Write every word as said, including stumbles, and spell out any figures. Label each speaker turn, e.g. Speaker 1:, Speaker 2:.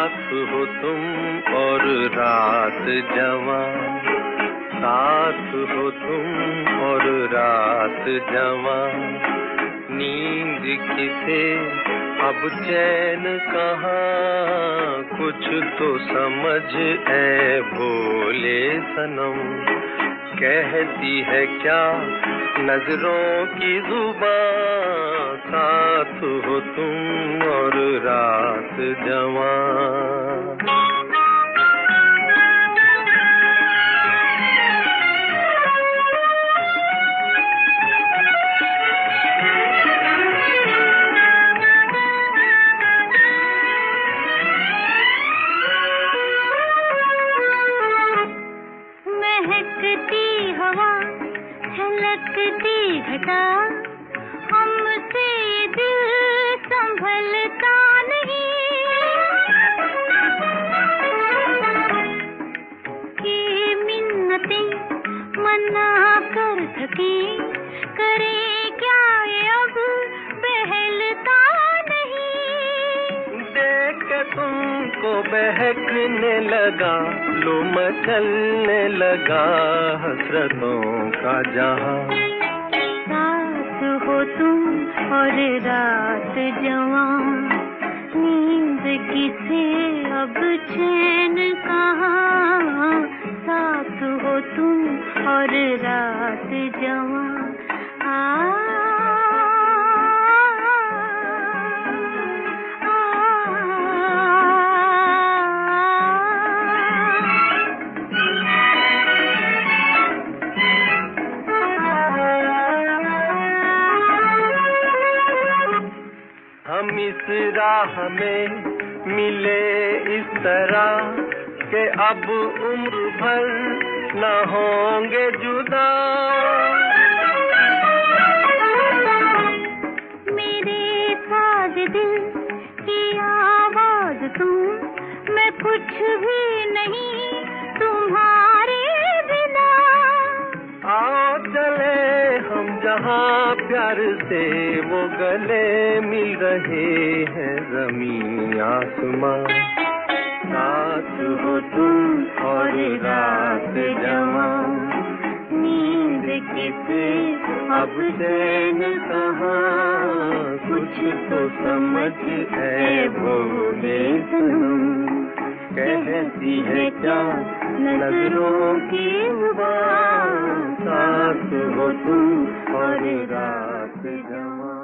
Speaker 1: साथ हो तुम और रात जवां, साथ हो तुम और रात जवां। नींद किसे अब चैन कहाँ, कुछ तो समझ ऐ भोले सनम। कहती है क्या नजरों की जुबां, साथ हो तुम और रात जवां।
Speaker 2: महकती हवा, छलकती घटा, हमसे दिल संभलता नहीं। ये मिन्नतें मना कर थकी, करे क्या ये अब बहलता नहीं।
Speaker 1: देख के तुमको बहकने लगा, लो मचलने लगा हसरतों का जहां।
Speaker 2: साथ हो तुम और रात जवां, नींद किसे अब चैन कहाँ, साथ हो तुम और रात जवां। आ
Speaker 1: हम इस राह में मिले इस तरह कि अब उम्र भर न होंगे जुदा।
Speaker 2: मेरे साज दिल की आवाज तुम, मैं कुछ भी नहीं तुम्हारे बिना।
Speaker 1: आओ चले हम जहाँ प्यार से वो गले मिल रहे हैं ज़मीं आसमां। साथ हो तुम और रात जवां,
Speaker 2: नींद किसे
Speaker 1: अब चैन कहाँ, कुछ तो समझ है भोले सनम। कहती है क्या नजरों की जुबां, साथ हो तुम और रात जवां।